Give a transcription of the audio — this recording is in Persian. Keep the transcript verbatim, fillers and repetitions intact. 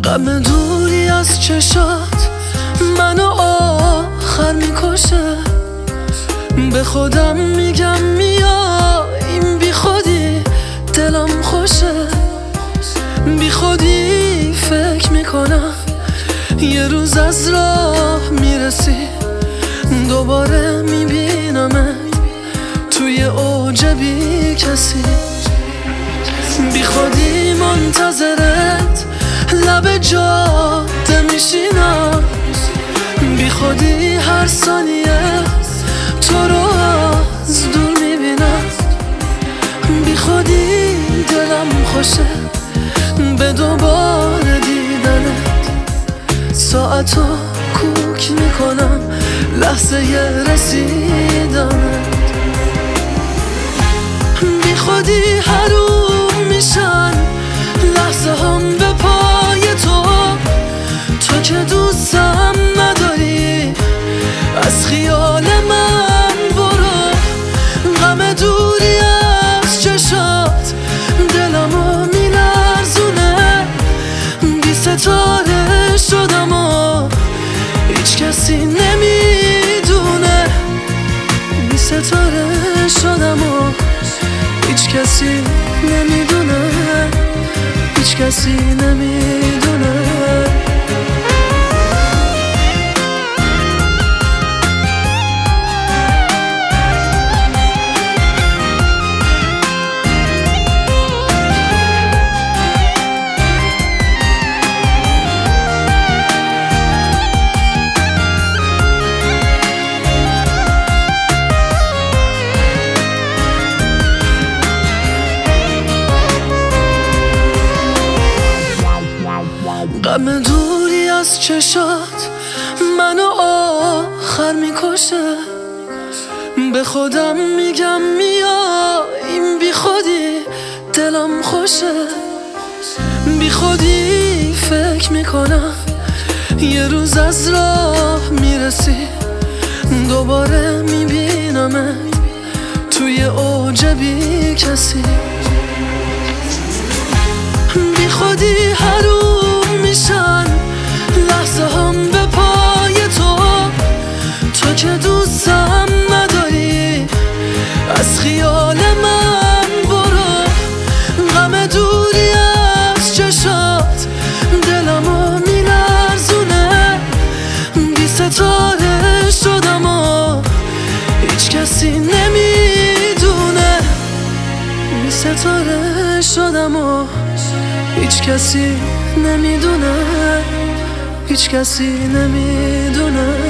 غم دوری از چشات منو آخر میکشه. به خودم میگم میا این بی خودی دلم خوشه. بی خودی فکر میکنم یه روز از راه میرسی دوباره میبینمت توی اوج بی کسی. بی خودی منتظرت لب جاده میشینم. بی خودی هر ثانیه تو رو از دور میبینم. بی خودی دلم خوشه به دوباره دیدنت. ساعتو کوک میکنم لحظه رسیدنت. بی خودی حروم میشن لحظه هم به پای تو. تو که دوستم نداری از خیال من برو. غم دوری از چشات دلمو میلرزونه. بی ستاره شدم و هیچ کسی نمیدونه. بی ستاره شدم و هیچ کسی نمیدونه. هیچ کسی نمیدونه. غم دوری از چشات منو آخر میکشه. به خودم میگم میا این بی خودی دلم خوشه. بی خودی فکر میکنم یه روز از راه میرسی دوباره میبینمت توی اوج بی کسی. بی خودی حروم میشن لحظه هم به پای تو. تو که دوستم نداری از خیال من برو. غم دوری از چشات دلمو میلرزونه. بی ستاره شدم و هیچ کسی نمیدونه. بی ستاره شدم و هیچ کسی نمیدونه. هیچ کسی نمیدونه.